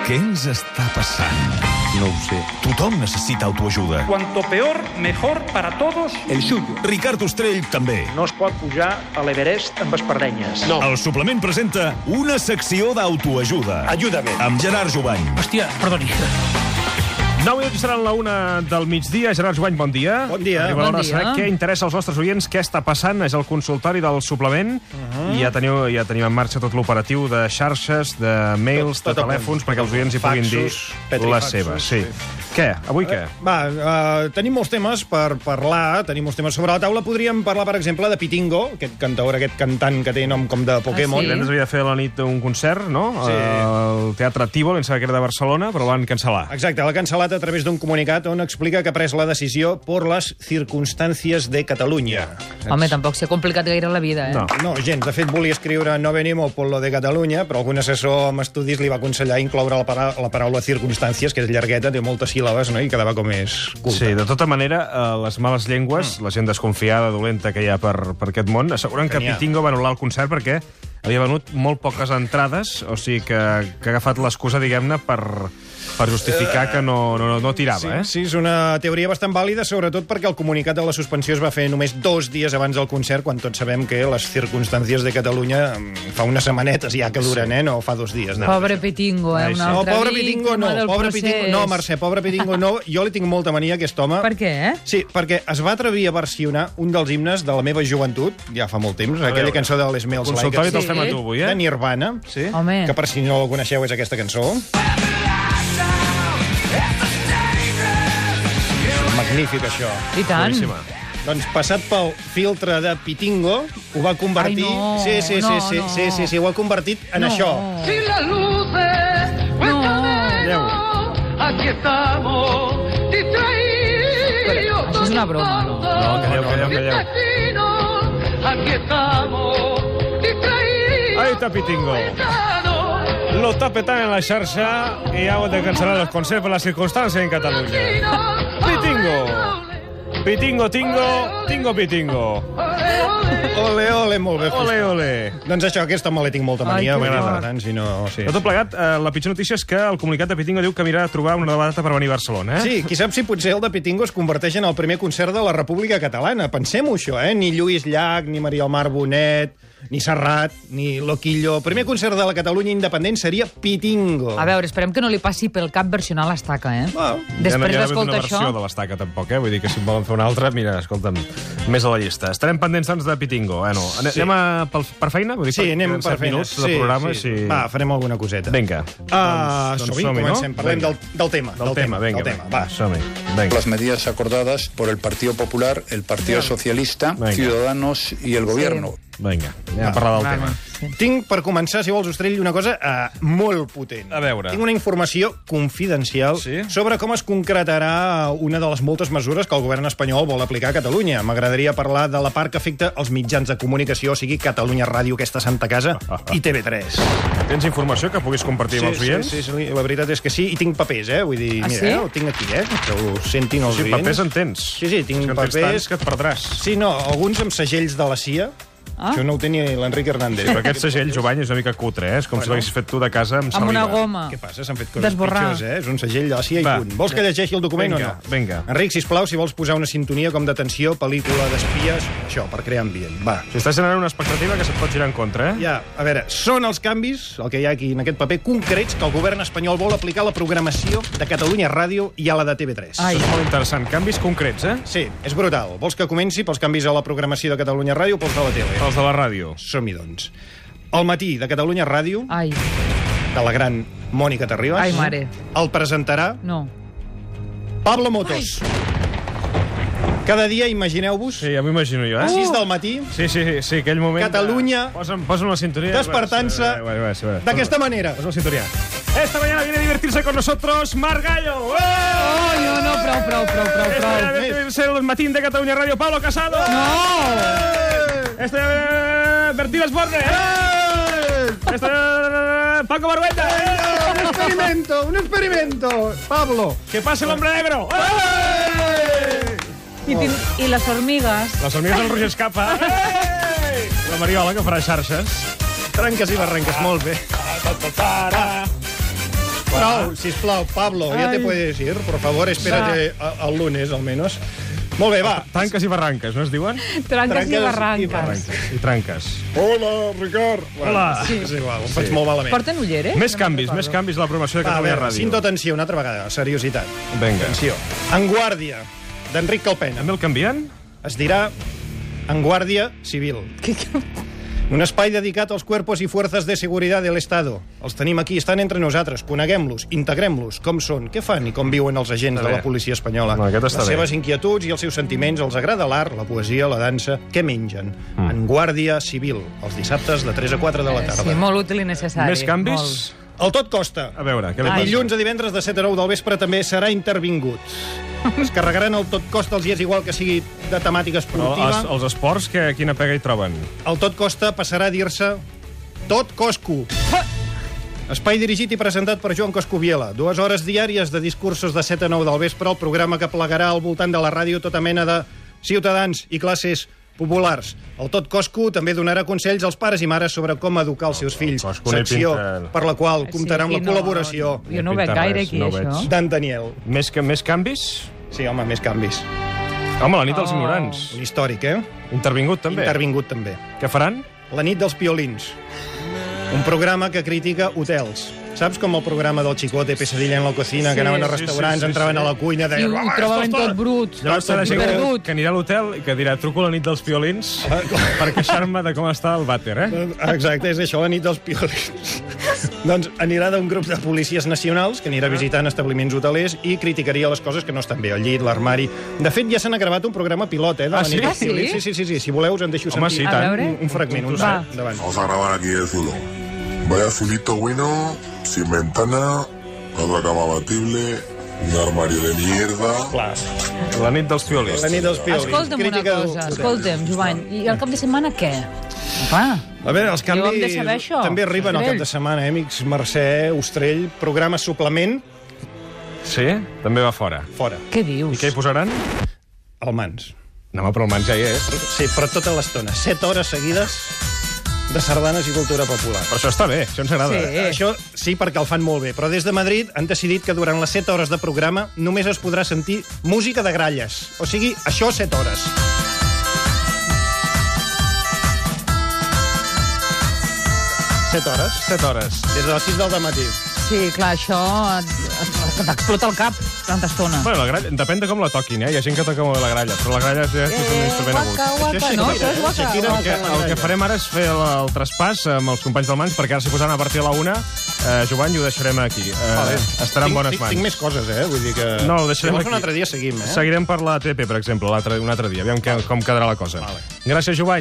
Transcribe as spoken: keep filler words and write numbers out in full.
Què ens està passant? No ho sé. Tothom necessita autoajuda. Cuanto peor, mejor para todos. El suyo. Ricard Ostrell també. No es pot pujar a l'Everest amb espardenyes. No. El suplement presenta una secció d'autoajuda. Ayúdame. Amb Gerard Jubany. Hòstia, perdoni. nou minuts seran la una del migdia. Gerard Jubany, bon dia. Bon dia. Arriba l'hora Bon de saber dia. què interessa als nostres oients, què està passant. És el consultori del suplement. Uh-huh. I ja teniu, ja tenim en marxa tot l'operatiu de xarxes, de mails, Tot- tot de a punt. telèfons, perquè els oients hi puguin dir Faxos, les petrifaxos, seves. Sí. sí. Què? Avui què? Va, uh, tenim molts temes per parlar, tenim molts temes sobre la taula. Podríem parlar, per exemple, de Pitingo, aquest cantaor, aquest cantant que té nom com de Pokémon. Ah, sí? Divendres havia de fer a la nit un concert, no? Sí. Al Teatre Tívol, em sembla que era de Barcelona, però van cancel·lar. Exacte, l'ha cancel·lat a través d'un comunicat on explica que ha pres la decisió por les circunstàncies de Catalunya. Home, tampoc s'ha complicat gaire la vida, eh? No. No, gens. De fet, volia escriure no venimos por lo de Catalunya, però algun assessor amb estudis li va aconsellar incloure la, para la paraula circumstàncies, que és llargueta, té moltes síl·labes, no? I quedava com més culta. Sí, de tota manera, eh, les males llengües, mm. la gent desconfiada, dolenta que hi ha per, per aquest món, asseguren que, Que n'hi ha. Pitingo va anul·lar el concert perquè havia venut molt poques entrades, o sigui que, que ha agafat l'excusa, diguem-ne, per, per justificar que no, no, no tirava, Sí, eh? sí, és una teoria bastant vàlida, sobretot perquè el comunicat de la suspensió es va fer només dos dies abans del concert, quan tots sabem que les circumstàncies de Catalunya mm, fa unes setmanetes ja que duren, eh? No fa dos dies. No. Pobre Pitingo, eh? Ai, sí. Una No, altra pobre Pitingo no, víctima del pobre procés. Pitingo no, Mercè, pobre Pitingo no. Jo li tinc molta mania, aquest home. Per què, eh? Sí, perquè es va atrevir a versionar un dels himnes de la meva joventut, ja fa molt temps, aquella veure. cançó de Les Smells Like Consultori Teen te'l fem a tu avui, de eh? Nirvana, sí? Home. Que per si no la coneixeu és aquesta cançó. Magnífic, això. I tant. Boníssima. Doncs passat pel filtre de Pitingo, ho va convertir... Ai, no, sí, sí, sí, no, sí, no. sí, sí, sí, ho ha convertit en No. això. Si las luces cuéntame, Veieu? aquí estamos, distraídos. Això és una broma, no? No, calleu, calleu, calleu. Aquí estamos, distraídos. Ahí está Pitingo. Lo está petant en la xarxa i ha hagut de cancel·lar els concerts per la circumstància en Catalunya. Pitingo. Pitingo, tingo, tingo, pitingo. Ole, ole, molt bé. Ole, ole. Doncs això, aquest home li tinc molta Ai, mania. que vull dir, fort. per tant, si no... Sí. De tot plegat, eh, la pitjor notícia és que el comunicat de Pitingo diu que mirarà a trobar una nova data per venir a Barcelona, eh? Sí, qui sap si potser el de Pitingo es converteix en el primer concert de la República Catalana. Pensem-ho, això, eh? Ni Lluís Llach, ni Maria Mar Bonet, ni Serrat, ni Loquillo. El primer concert de la Catalunya independent seria Pitingo. A veure, esperem que no li passi pel cap versionar l'estaca, eh? Ah, Després ja no hi ha d'escoltar una això... versió de l'estaca, tampoc, eh? Vull dir que si en volen fer una altra, mira, escolta'm, més a la llista. Estarem pendents, doncs, de Pitingo. Bueno, ane Sí. anem a, per, per feina? Vull dir, Sí, per, anem queden per set feina. minuts de programa. sí. Si... Va, farem alguna coseta. Vinga. Ah, doncs, doncs som-hi, som-hi, comencem. no? Parlem Vinga. del, del tema. Del, tema, vinga. Del tema, va. Som-hi. Vinga. Las medidas acordadas por el Partido Popular, el Partido Socialista, Venga. Ciudadanos y el Gobierno. Vinga, anem a parlar del tema. Tinc, per començar, si vols, Ostrell, una cosa uh, molt potent. A veure. Tinc una informació confidencial Sí? sobre com es concretarà una de les moltes mesures que el govern espanyol vol aplicar a Catalunya. M'agradaria parlar de la part que afecta els mitjans de comunicació, o sigui, Catalunya Ràdio, aquesta santa casa, i T V tres. Tens informació que puguis compartir amb els sí, oients? sí, sí, la veritat és que sí, i tinc papers, eh? Vull dir, Ah, mira, sí? eh? Ho tinc aquí, eh? Que ho sentin els Sí, oients. papers en tens. Sí, sí, tinc És que en tens papers. tants que et perdràs. Sí, no, alguns amb segells de la C I A. Ah. Això no ho té ni l'Enric Hernández. Però aquest segell, Jovany, és una mica cutre, eh? És com Bueno. si l'haguessis fet tu de casa amb Amb una saliva. goma. Què passa? S'han fet coses D'esborrar. pitjors, eh? És un segell de la C I A Va. i punt. Vols que llegeixi el document Vinga, o no? vinga. Enric, sisplau, si vols posar una sintonia com d'atenció, pel·lícula d'espies, això, per crear ambient. Va. Si estàs generant una expectativa que se't pot girar en contra, eh? Ja, a veure, són els canvis, el que hi ha aquí en aquest paper, concrets que el govern espanyol vol aplicar a la programació de Catalunya Ràdio i a la de T V tres. Ai. Això és molt interessant. Canvis concrets, eh? Sí, és brutal. Vols que comenci pels canvis a la programació de Catalunya Ràdio o pels de la tele? Els de la ràdio. Som-hi, doncs. Al matí de Catalunya Ràdio, Ai, de la gran Mònica Terribas, ai, mare. el presentarà No. Pablo Motos. Cada dia, imagineu-vos, Sí, ja m'ho imagino jo, a eh? sis del matí, Sí, sí, sí, sí, aquell moment... Catalunya, De... Posa'm, posa'm la sintonia. despertant-se Va, va, va, va, va. d'aquesta manera. Posa'm la sintonia. Esta mañana viene a divertirse con nosotros Margallo. ¡Eh! Oh, no, no, prou, prou, prou, prou, Esta prou. mañana viene a divertirse el matín de Catalunya Radio, Pablo Casado. No! Esta mañana Bertín Osborne. ¡Eh! Esta Paco Barbeta. ¡Eh! Un experimento, un experimento. Pablo. ¡Que pase el hombre negro! ¡Eh! I, tin- I les hormigues. Les hormigues del Roger Escapa. Eh! La Mariola, que farà xarxes. Tranques i barranques, molt bé. Prou, sisplau, Pablo, ya te Ai. puedes ir. Por favor, espérate a- al lunes, al menos. Molt bé, va. Tanques i barranques, no es diuen? Tranques i Tranques i barranques. Barranques i tranques. Hola, Ricard. Hola. Sí. És igual, ho faig molt malament. Porten ulleres? Més No me'n canvis, recordo. més canvis a la promoció de Va, a Catalunya veure, Ràdio. cinto atenció, una altra vegada, seriositat. Vinga. Atenció. En guàrdia, d'Enric Calpena. També el canvien? Es dirà En Guàrdia Civil. Que- que- Un espai dedicat als cuerpos i fuerzas de seguridad del Estado. Els tenim aquí, estan entre nosaltres. Coneguem-los, integrem-los, com són, què fan i com viuen els agents Està de la bé. policia espanyola. No, aquest està Les bé. seves inquietuds i els seus sentiments, els agrada l'art, la poesia, la dansa. Què mengen? Mm. En Guàrdia Civil, els dissabtes de tres a quatre de la tarda. Sí, molt útil i necessari. Més canvis? Molt. El tot costa. A veure, què li Ai. passa? Dilluns a divendres de set a nou del vespre també serà intervingut. Es carregaran el tot costa, els hi és igual que sigui de temàtica Però esportiva. els, els esports, que, quina pega hi troben? El tot costa passarà a dir-se Tot Cosco. Espai dirigit i presentat per Joan Coscubiela. Dues hores diàries de discursos de set a nou del vespre, el programa que plegarà al voltant de la ràdio tota mena de ciutadans i classes populars. El Tot Cosco també donarà consells als pares i mares sobre com educar els seus fills. Cosco no hi Secció pinta. per la qual comptarà amb aquí la col·laboració No, jo no ho veig Pinta gaire res, aquí, no ho això. veig. d'en Daniel. Més, que, més canvis? Sí, home, més canvis. Home, la nit dels Oh. ignorants. Un històric, eh? Intervingut, també. Intervingut també. Què faran? La nit dels piolins. Un programa que critica hotels. Saps com el programa del Chicote, Pesadilla en la cocina, Sí. que anaven a Sí, sí, restaurants, sí, sí. entraven a la cuina, I deien... ho, "Ah, ho trobaven esto está-". tot brut. Llavors serà gent que, perdut. que anirà a l'hotel i que dirà truco la nit dels piolins per queixar-me de com està el vàter, eh? Exacte, és això, la nit dels piolins. Doncs anirà d'un grup de policies nacionals que anirà visitant establiments hotelers i criticaria les coses que no estan bé, el llit, l'armari... De fet, ja se n'ha gravat un programa pilot, eh, de la Ah, sí? nit dels Ah, sí? piolins. Sí, sí, sí, sí. Si voleu, us en deixo Home, sentir sí, tant. A veure. un, un fragment, un Va. set, davant. Vamos a grabar aquí el zulo. Vaya zulito bueno, sin ventana, otra cama abatible, un armario de mierda. Clar, La nit dels piolins. la nit dels piolins. Escolta'm una Crítica cosa, d'hotels. escolta'm, Jovany, i el cap de setmana què? Clar, A veure, els Jo hem canvis de saber això, també arriben al Ostrell. cap de setmana, eh, amics? Mercè, Ostrell, programa suplement, Sí? També va fora. fora. què I dius? què hi posaran? Al mans. No, home, però el mans ja hi és. Sí, però tota l'estona. Set hores seguides de sardanes i cultura popular. Però això està bé, això ens agrada. Sí. Eh, Això sí, perquè el fan molt bé, però des de Madrid han decidit que durant les set hores de programa només es podrà sentir música de gralles. O sigui, això set hores. Set hores. Set hores. Des de les sis del matí. Sí, clar, això et- et- t'explota el cap tanta estona. Bueno, la gralla, depèn de com la toquin, eh? Hi ha gent que toca molt bé la gralla, però la gralla ja és un instrument agut. Waka, waka, Això és no, Shakira, això és eh? waka, Shakira, waka. El que, el que farem ara és fer el, el traspàs amb els companys del Mans, perquè ara s'hi posaran a partir de la una. Eh, Jovany, ho deixarem aquí. Eh, Vale. estarà en Tinc- bones tinc, mans. Tinc més coses, eh? Vull dir que... No, ho deixarem si vols aquí. un altre dia seguim, eh? Seguirem per la T P, per exemple, l'altre- un altre dia. Aviam que, com quedarà la cosa. Vale. Gràcies, Jovany.